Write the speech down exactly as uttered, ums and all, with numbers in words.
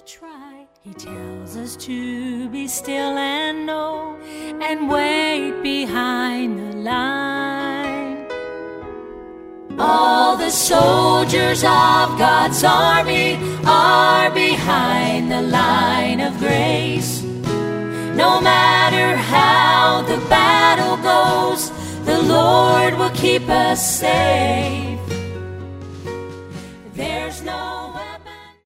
try. He tells us to be still and know and wait behind the line. All the soldiers of God's army are behind the line of grace. No matter how the battle goes, the Lord will keep us safe.